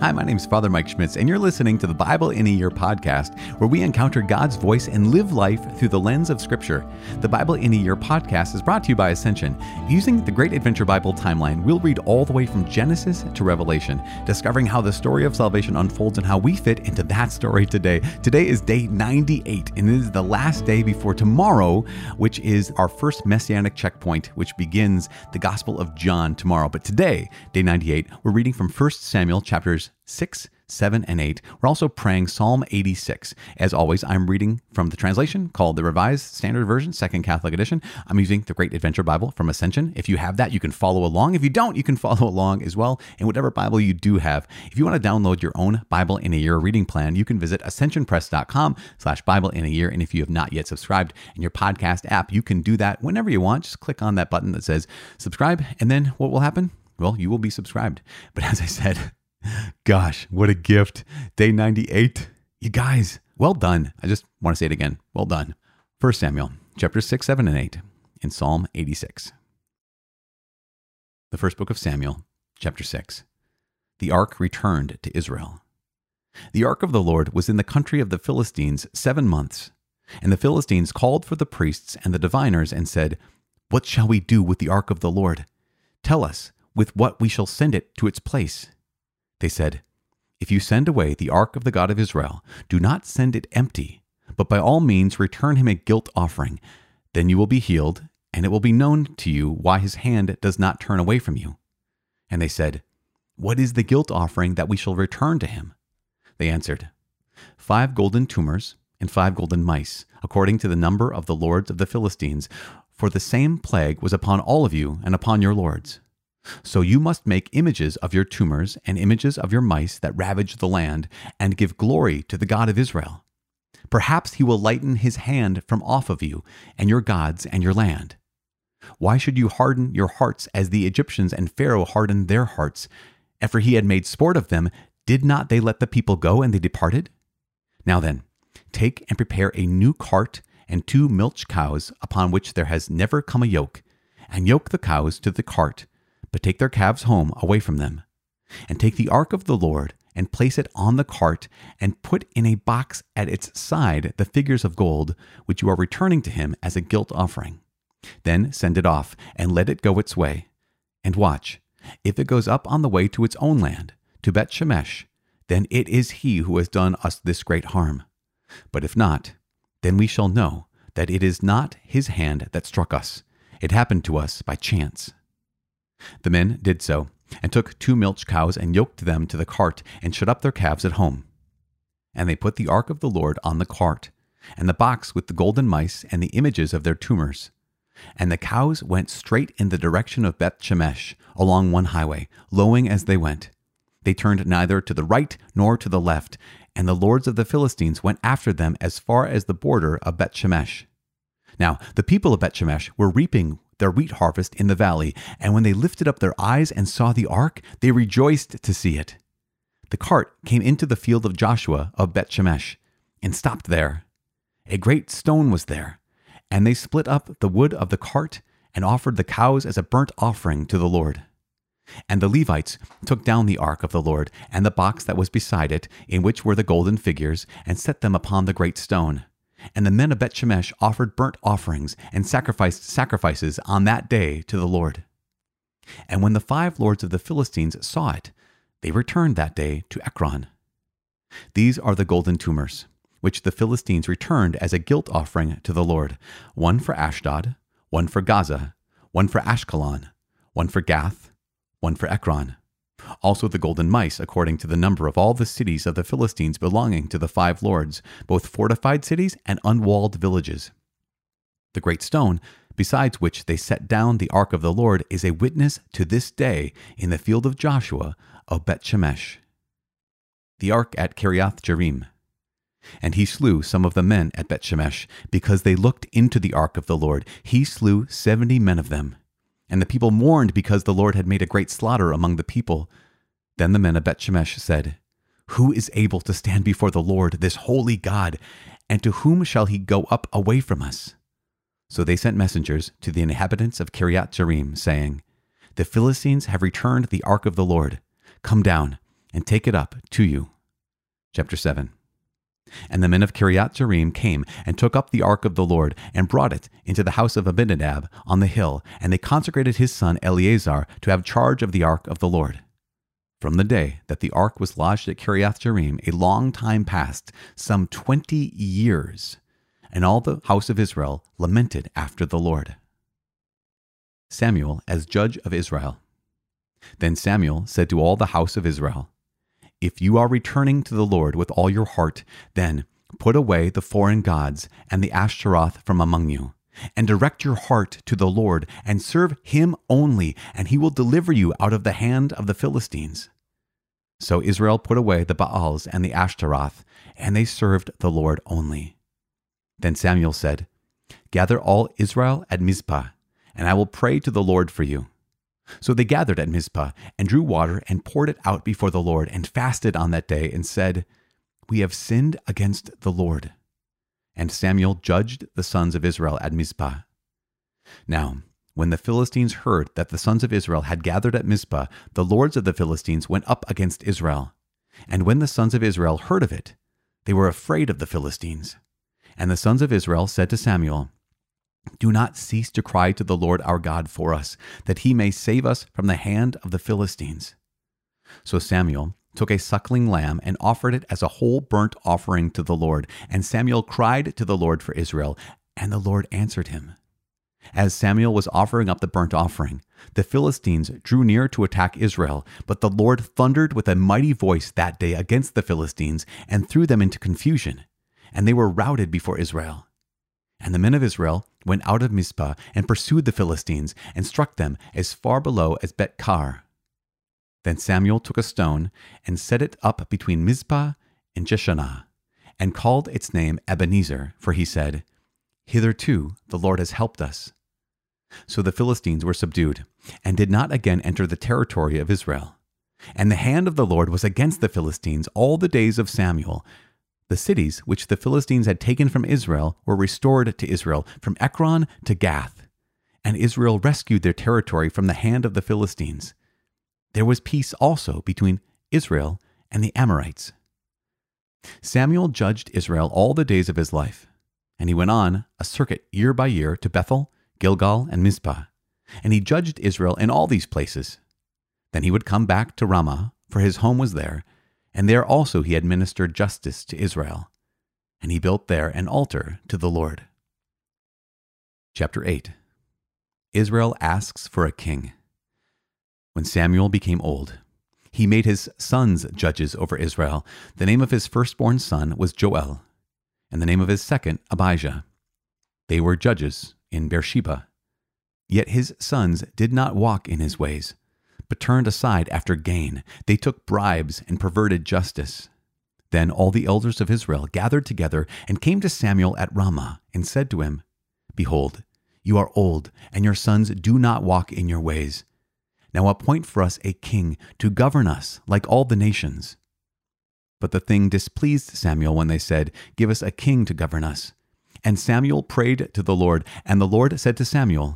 Hi, my name is Father Mike Schmitz, and you're listening to the Bible in a Year podcast, where we encounter God's voice and live life through the lens of Scripture. The Bible in a Year podcast is brought to you by Ascension. Using the Great Adventure Bible timeline, we'll read all the way from Genesis to Revelation, discovering how the story of salvation unfolds and how we fit into that story today. Today is day 98, and it is the last day before tomorrow, which is our first Messianic checkpoint, which begins the Gospel of John tomorrow. But today, day 98, we're reading from 1 Samuel chapters 6, 7, and 8. We're also praying Psalm 86. As always, I'm reading from the translation called the Revised Standard Version, Second Catholic Edition. I'm using the Great Adventure Bible from Ascension. If you have that, you can follow along. If you don't, you can follow along as well in whatever Bible you do have. If you want to download your own Bible in a Year reading plan, you can visit ascensionpress.com/Bible in a Year. And if you have not yet subscribed in your podcast app, you can do that whenever you want. Just click on that button that says subscribe, and then what will happen? Well, you will be subscribed. But as I said, gosh, what a gift. Day 98. You guys, well done. I just want to say it again. Well done. 1 Samuel, chapters 6, 7, and 8 in Psalm 86. The first book of Samuel, chapter 6. The ark returned to Israel. The ark of the Lord was in the country of the Philistines 7 months. And the Philistines called for the priests and the diviners and said, "What shall we do with the ark of the Lord? Tell us with what we shall send it to its place." They said, "If you send away the ark of the God of Israel, do not send it empty, but by all means return him a guilt offering. Then you will be healed, and it will be known to you why his hand does not turn away from you." And they said, "What is the guilt offering that we shall return to him?" They answered, 5 golden tumors and 5 golden mice, according to the number of the lords of the Philistines, for the same plague was upon all of you and upon your lords. So you must make images of your tumors and images of your mice that ravage the land, and give glory to the God of Israel. Perhaps he will lighten his hand from off of you and your gods and your land. Why should you harden your hearts as the Egyptians and Pharaoh hardened their hearts? After he had made sport of them, did not they let the people go and they departed? Now then, take and prepare a new cart and 2 milch cows upon which there has never come a yoke, and yoke the cows to the cart, but take their calves home away from them. And take the ark of the Lord, and place it on the cart, and put in a box at its side the figures of gold, which you are returning to him as a guilt offering. Then send it off, and let it go its way. And watch, if it goes up on the way to its own land, to Bet Shemesh, then it is he who has done us this great harm. But if not, then we shall know that it is not his hand that struck us. It happened to us by chance. The men did so, and took 2 milch cows and yoked them to the cart, and shut up their calves at home. And they put the ark of the Lord on the cart, and the box with the golden mice and the images of their tumors. And the cows went straight in the direction of Beth Shemesh, along one highway, lowing as they went. They turned neither to the right nor to the left, and the lords of the Philistines went after them as far as the border of Beth Shemesh. Now the people of Beth Shemesh were reaping their wheat harvest in the valley, and when they lifted up their eyes and saw the ark, they rejoiced to see it. The cart came into the field of Joshua of Beth Shemesh, and stopped there. A great stone was there, and they split up the wood of the cart, and offered the cows as a burnt offering to the Lord. And the Levites took down the ark of the Lord, and the box that was beside it, in which were the golden figures, and set them upon the great stone. And the men of Beth Shemesh offered burnt offerings and sacrificed sacrifices on that day to the Lord. And when the 5 lords of the Philistines saw it, they returned that day to Ekron. These are the golden tumors, which the Philistines returned as a guilt offering to the Lord, 1 for Ashdod, 1 for Gaza, 1 for Ashkelon, 1 for Gath, 1 for Ekron. Also the golden mice, according to the number of all the cities of the Philistines belonging to the 5 lords, both fortified cities and unwalled villages. The great stone, besides which they set down the ark of the Lord, is a witness to this day in the field of Joshua of Beth Shemesh. The ark at Kiriath Jearim. And he slew some of the men at Beth Shemesh, because they looked into the ark of the Lord. He slew 70 men of them. And the people mourned because the Lord had made a great slaughter among the people. Then the men of Beth Shemesh said, "Who is able to stand before the Lord, this holy God, and to whom shall he go up away from us?" So they sent messengers to the inhabitants of Kiriath Jearim, saying, "The Philistines have returned the ark of the Lord. Come down, and take it up to you. Chapter 7. And the men of Kiriath Jearim came and took up the ark of the Lord and brought it into the house of Abinadab on the hill, and they consecrated his son Eleazar to have charge of the ark of the Lord. From the day that the ark was lodged at Kiriath Jearim, a long time passed, some 20 years, and all the house of Israel lamented after the Lord. Samuel as judge of Israel. Then Samuel said to all the house of Israel, If you are returning to the Lord with all your heart, then put away the foreign gods and the Ashtaroth from among you, and direct your heart to the Lord, and serve him only, and he will deliver you out of the hand of the Philistines. So Israel put away the Baals and the Ashtaroth, and they served the Lord only. Then Samuel said, Gather all Israel at Mizpah, and I will pray to the Lord for you. So they gathered at Mizpah, and drew water, and poured it out before the Lord, and fasted on that day, and said, We have sinned against the Lord. And Samuel judged the sons of Israel at Mizpah. Now, when the Philistines heard that the sons of Israel had gathered at Mizpah, the lords of the Philistines went up against Israel. And when the sons of Israel heard of it, they were afraid of the Philistines. And the sons of Israel said to Samuel, Do not cease to cry to the Lord our God for us, that he may save us from the hand of the Philistines. So Samuel took a suckling lamb and offered it as a whole burnt offering to the Lord. And Samuel cried to the Lord for Israel, and the Lord answered him. As Samuel was offering up the burnt offering, the Philistines drew near to attack Israel, but the Lord thundered with a mighty voice that day against the Philistines and threw them into confusion, and they were routed before Israel. And the men of Israel went out of Mizpah and pursued the Philistines and struck them as far below as Bet-Kar. Then Samuel took a stone and set it up between Mizpah and Jeshanah, and called its name Ebenezer, for he said, Hitherto the Lord has helped us. So the Philistines were subdued, and did not again enter the territory of Israel. And the hand of the Lord was against the Philistines all the days of Samuel. The cities which the Philistines had taken from Israel were restored to Israel, from Ekron to Gath. And Israel rescued their territory from the hand of the Philistines. There was peace also between Israel and the Amorites. Samuel judged Israel all the days of his life. And he went on a circuit year by year to Bethel, Gilgal, and Mizpah. And he judged Israel in all these places. Then he would come back to Ramah, for his home was there, and there also he administered justice to Israel. And he built there an altar to the Lord. Chapter 8. Israel asks for a king. When Samuel became old, he made his sons judges over Israel. The name of his firstborn son was Joel, and the name of his second, Abijah. They were judges in Beersheba. Yet his sons did not walk in his ways, but turned aside after gain. They took bribes and perverted justice. Then all the elders of Israel gathered together and came to Samuel at Ramah and said to him, Behold, you are old, and your sons do not walk in your ways. Now appoint for us a king to govern us like all the nations. But the thing displeased Samuel when they said, Give us a king to govern us. And Samuel prayed to the Lord, and the Lord said to Samuel,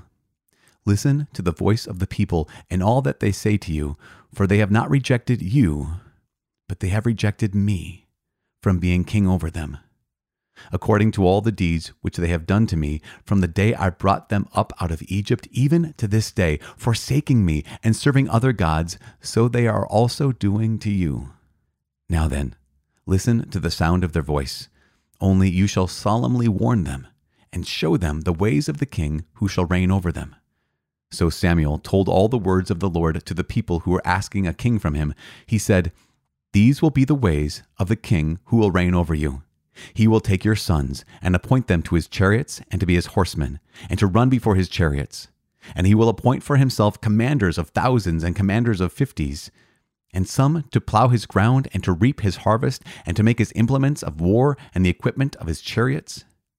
Listen to the voice of the people and all that they say to you, for they have not rejected you, but they have rejected me from being king over them, according to all the deeds which they have done to me from the day I brought them up out of Egypt, even to this day, forsaking me and serving other gods, so they are also doing to you. Now then, listen to the sound of their voice. Only you shall solemnly warn them, and show them the ways of the king who shall reign over them. So Samuel told all the words of the Lord to the people who were asking a king from him. He said, These will be the ways of the king who will reign over you. He will take your sons and appoint them to his chariots and to be his horsemen, and to run before his chariots. And he will appoint for himself commanders of thousands and commanders of 50s, and some to plow his ground and to reap his harvest and to make his implements of war and the equipment of his chariots.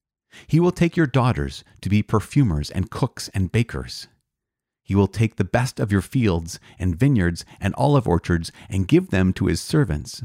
He will take your daughters to be perfumers and cooks and bakers. He will take the best of your fields and vineyards and olive orchards and give them to his servants.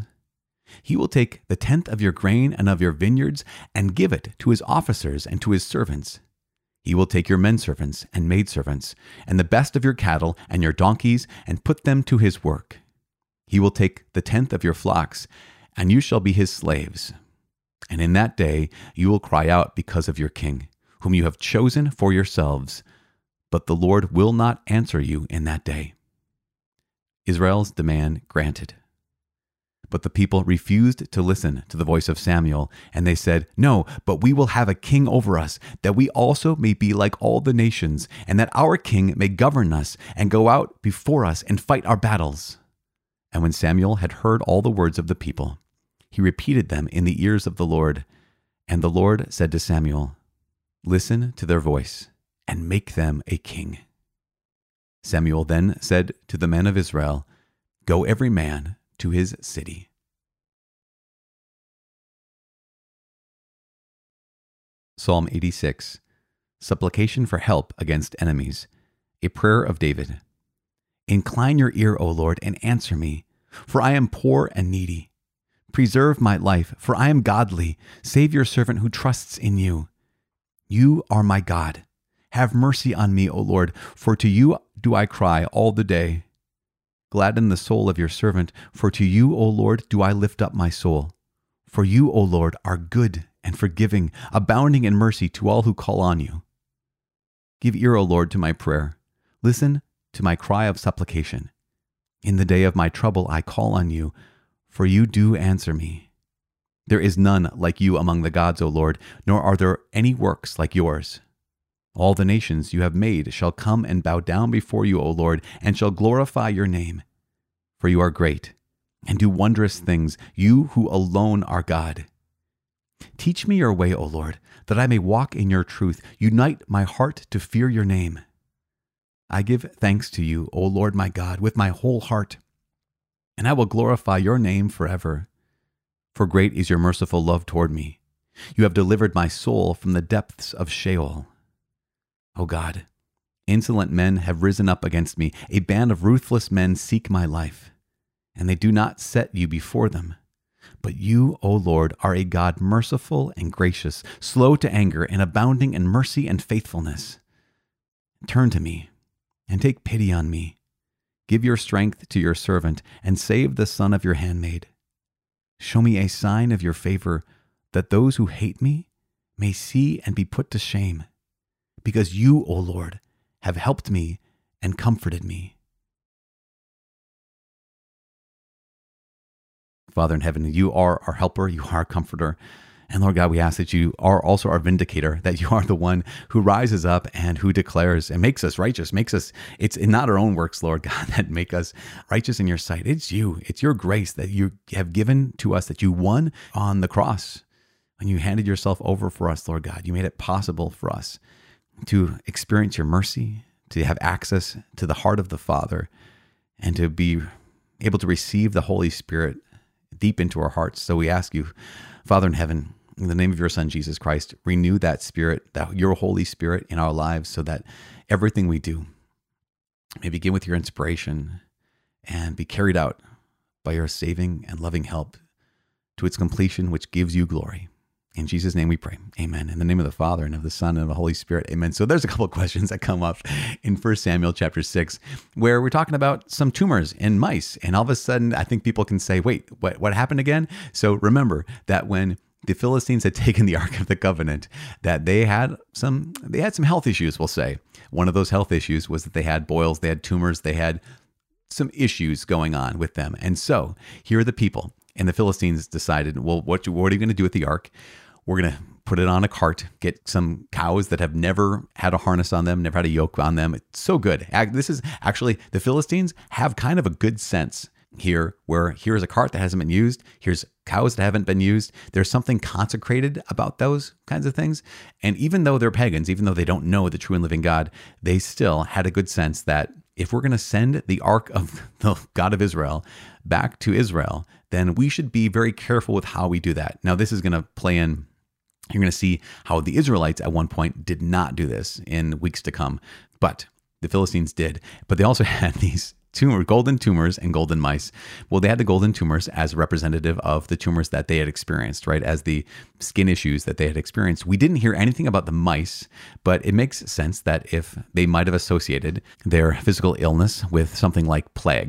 He will take the 10th of your grain and of your vineyards and give it to his officers and to his servants. He will take your menservants and maidservants and the best of your cattle and your donkeys and put them to his work. He will take the 10th of your flocks, and you shall be his slaves. And in that day you will cry out because of your king, whom you have chosen for yourselves, but the Lord will not answer you in that day." Israel's demand granted. But the people refused to listen to the voice of Samuel, and they said, "No, but we will have a king over us, that we also may be like all the nations, and that our king may govern us and go out before us and fight our battles." And when Samuel had heard all the words of the people, he repeated them in the ears of the Lord. And the Lord said to Samuel, "Listen to their voice, and make them a king." Samuel then said to the men of Israel, "Go every man to his city." Psalm 86, Supplication for Help Against Enemies, a prayer of David. Incline your ear, O Lord, and answer me, for I am poor and needy. Preserve my life, for I am godly. Save your servant who trusts in you. You are my God. Have mercy on me, O Lord, for to you do I cry all the day. Gladden the soul of your servant, for to you, O Lord, do I lift up my soul. For you, O Lord, are good and forgiving, abounding in mercy to all who call on you. Give ear, O Lord, to my prayer. Listen to my cry of supplication. In the day of my trouble I call on you, for you do answer me. There is none like you among the gods, O Lord, nor are there any works like yours. All the nations you have made shall come and bow down before you, O Lord, and shall glorify your name. For you are great, and do wondrous things, you who alone are God. Teach me your way, O Lord, that I may walk in your truth. Unite my heart to fear your name. I give thanks to you, O Lord my God, with my whole heart, and I will glorify your name forever. For great is your merciful love toward me. You have delivered my soul from the depths of Sheol. O God, insolent men have risen up against me. A band of ruthless men seek my life, and they do not set you before them. But you, O Lord, are a God merciful and gracious, slow to anger and abounding in mercy and faithfulness. Turn to me and take pity on me. Give your strength to your servant and save the son of your handmaid. Show me a sign of your favor, that those who hate me may see and be put to shame. Because you, O Lord, have helped me and comforted me. Father in heaven, you are our helper, you are our comforter. And Lord God, we ask that you are also our vindicator, that you are the one who rises up and who declares and makes us righteous, it's not our own works, Lord God, that make us righteous in your sight. It's you, it's your grace that you have given to us, that you won on the cross. When you handed yourself over for us, Lord God, you made it possible for us to experience your mercy, to have access to the heart of the Father, and to be able to receive the Holy Spirit deep into our hearts. So we ask you, Father in heaven, in the name of your Son, Jesus Christ, renew that Spirit, your Holy Spirit in our lives, so that everything we do may begin with your inspiration and be carried out by your saving and loving help to its completion, which gives you glory. In Jesus' name we pray. Amen. In the name of the Father, and of the Son, and of the Holy Spirit. Amen. So there's a couple of questions that come up in 1 Samuel chapter 6, where we're talking about some tumors in mice. And all of a sudden, I think people can say, wait, what happened again? So remember that when the Philistines had taken the Ark of the Covenant, that they had some health issues, we'll say. One of those health issues was that they had boils, they had tumors, they had some issues going on with them. And so here are the people. And the Philistines decided, well, what are you going to do with the ark? We're going to put it on a cart, get some cows that have never had a harness on them, never had a yoke on them. It's so good. This is actually, the Philistines have kind of a good sense here, where here's a cart that hasn't been used. Here's cows that haven't been used. There's something consecrated about those kinds of things. And even though they're pagans, even though they don't know the true and living God, they still had a good sense that if we're going to send the ark of the God of Israel back to Israel, then we should be very careful with how we do that. Now, this is going to play in. You're going to see how the Israelites at one point did not do this in weeks to come, but the Philistines did. But they also had these golden tumors and golden mice. Well, they had the golden tumors as representative of the tumors that they had experienced, right? As the skin issues that they had experienced. We didn't hear anything about the mice, but it makes sense that if they might have associated their physical illness with something like plague,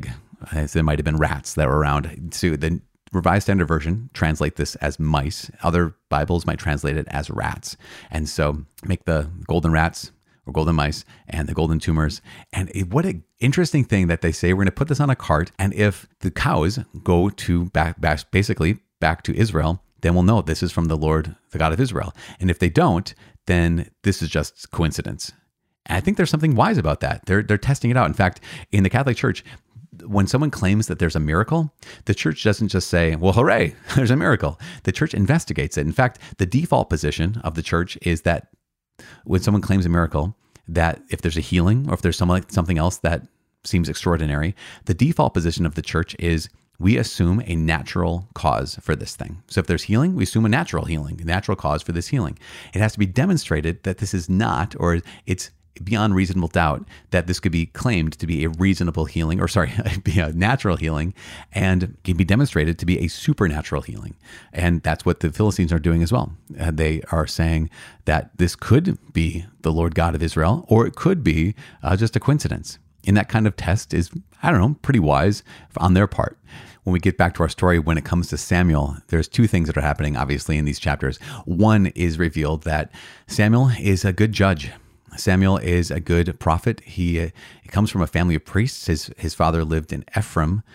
So there might have been rats that were around. So the Revised Standard Version translate this as mice. Other Bibles might translate it as rats. And so make the golden rats or golden mice and the golden tumors. And what an interesting thing that they say, we're going to put this on a cart. And if the cows go to basically back to Israel, then we'll know this is from the Lord, the God of Israel. And if they don't, then this is just coincidence. And I think there's something wise about that. They're testing it out. In fact, in the Catholic Church, when someone claims that there's a miracle, the church doesn't just say, well, hooray, there's a miracle. The church investigates it. In fact, the default position of the church is that when someone claims a miracle, that if there's a healing or if there's something else that seems extraordinary, the default position of the church is we assume a natural cause for this thing. So if there's healing, we assume a natural healing, a natural cause for this healing. It has to be demonstrated that this is not, or it's beyond reasonable doubt that this could be claimed to be a reasonable healing, be a natural healing, and can be demonstrated to be a supernatural healing. And that's what the Philistines are doing as well. They are saying that this could be the Lord God of Israel, or it could be just a coincidence. And that kind of test is, pretty wise on their part. When we get back to our story, when it comes to Samuel, there's two things that are happening, obviously, in these chapters. One is revealed that Samuel is a good judge. Samuel is a good prophet. He comes from a family of priests. His father lived in Ephraim,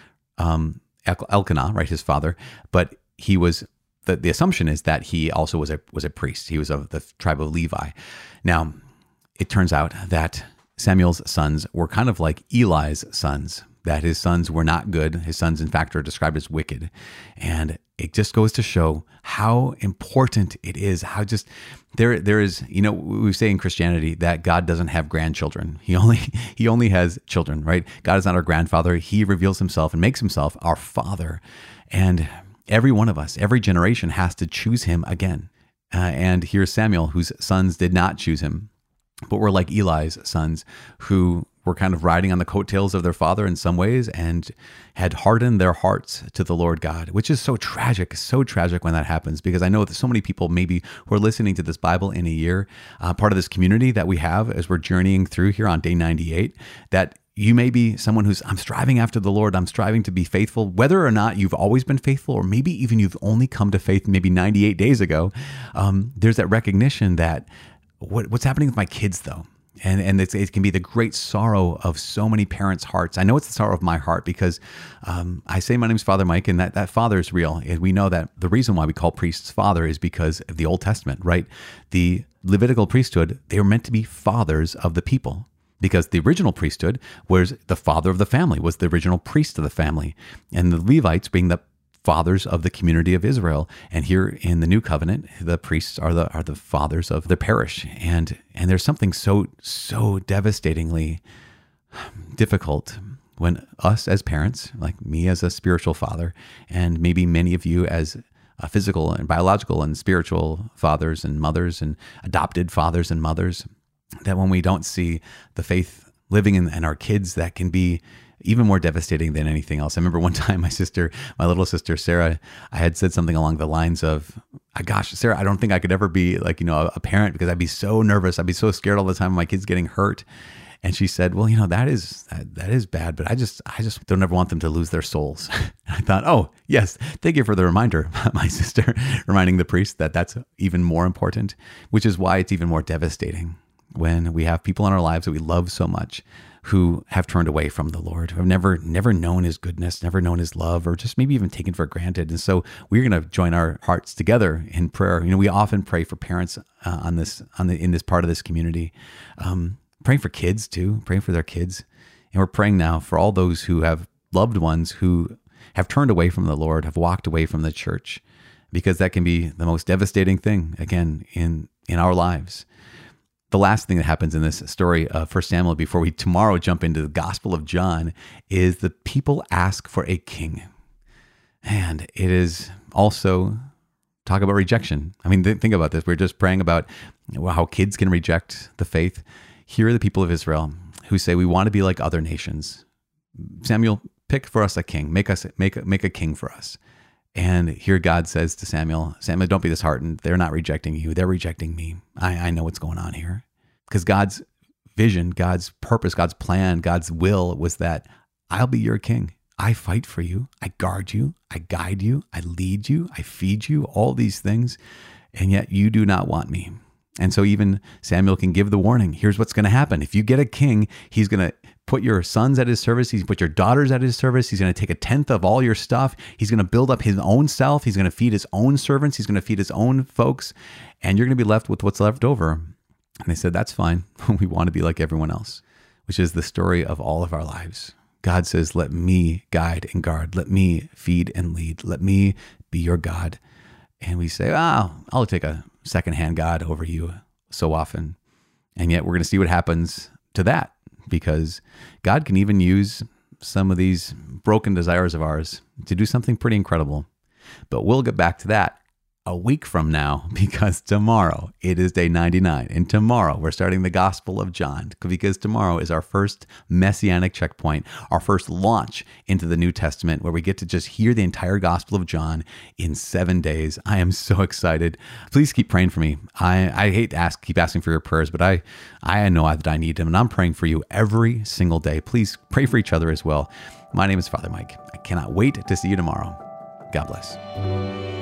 Elkanah, right, his father. But he was, the assumption is that he also was a priest. He was of the tribe of Levi. Now, it turns out that Samuel's sons were kind of like Eli's sons, that his sons were not good. His sons, in fact, are described as wicked. And it just goes to show how important it is, how just there is, we say in Christianity that God doesn't have grandchildren. He only has children, right? God is not our grandfather. He reveals himself and makes himself our father. And every one of us, every generation has to choose him again. And here's Samuel, whose sons did not choose him, but were like Eli's sons, who were kind of riding on the coattails of their father in some ways and had hardened their hearts to the Lord God, which is so tragic when that happens, because I know that so many people maybe who are listening to this Bible in a year, part of this community that we have as we're journeying through here on day 98, that you may be someone who's, I'm striving after the Lord, I'm striving to be faithful, whether or not you've always been faithful, or maybe even you've only come to faith maybe 98 days ago. There's that recognition that what's happening with my kids though? And it can be the great sorrow of so many parents' hearts. I know it's the sorrow of my heart because I say my name's Father Mike, and that father is real. And we know that the reason why we call priests father is because of the Old Testament, right? The Levitical priesthood, they were meant to be fathers of the people, because the original priesthood was the father of the family, was the original priest of the family. And the Levites being the fathers of the community of Israel. And here in the New Covenant, the priests are the fathers of the parish. And there's something so devastatingly difficult when us as parents, like me as a spiritual father, and maybe many of you as physical and biological and spiritual fathers and mothers and adopted fathers and mothers, that when we don't see the faith living in our kids, that can be even more devastating than anything else. I remember one time my little sister, Sarah, I had said something along the lines of, gosh, Sarah, I don't think I could ever be a parent, because I'd be so nervous. I'd be so scared all the time of my kids getting hurt. And she said, well, that is bad, but I just don't ever want them to lose their souls. And I thought, oh, yes, thank you for the reminder, my sister, reminding the priest that that's even more important, which is why it's even more devastating when we have people in our lives that we love so much who have turned away from the Lord, who have never known his goodness, never known his love, or just maybe even taken for granted. And so we're going to join our hearts together in prayer. We often pray for parents in this part of this community, praying for kids too, praying for their kids. And we're praying now for all those who have loved ones who have turned away from the Lord, have walked away from the church, because that can be the most devastating thing, again, in our lives. The last thing that happens in this story of 1 Samuel, before we tomorrow jump into the Gospel of John, is the people ask for a king. And it is also talk about rejection. I mean, think about this. We're just praying about how kids can reject the faith. Here are the people of Israel who say, we want to be like other nations. Samuel, pick for us a king. Make a king for us. And here God says to Samuel, don't be disheartened. They're not rejecting you. They're rejecting me. I know what's going on here. Because God's vision, God's purpose, God's plan, God's will was that I'll be your king. I fight for you. I guard you. I guide you. I lead you. I feed you, all these things. And yet you do not want me. And so even Samuel can give the warning. Here's what's going to happen. If you get a king, he's going to put your sons at his service. He's put your daughters at his service. He's going to take 1/10 of all your stuff. He's going to build up his own self. He's going to feed his own servants. He's going to feed his own folks. And you're going to be left with what's left over. And they said, that's fine. We want to be like everyone else, which is the story of all of our lives. God says, let me guide and guard. Let me feed and lead. Let me be your God. And we say, I'll take a secondhand God over you so often. And yet we're going to see what happens to that, because God can even use some of these broken desires of ours to do something pretty incredible. But we'll get back to that a week from now, because tomorrow it is day 99. And tomorrow we're starting the Gospel of John, because tomorrow is our first messianic checkpoint, our first launch into the New Testament, where we get to just hear the entire Gospel of John in 7 days. I am so excited. Please keep praying for me. I hate to keep asking for your prayers, but I know that I need them, and I'm praying for you every single day. Please pray for each other as well. My name is Father Mike. I cannot wait to see you tomorrow. God bless.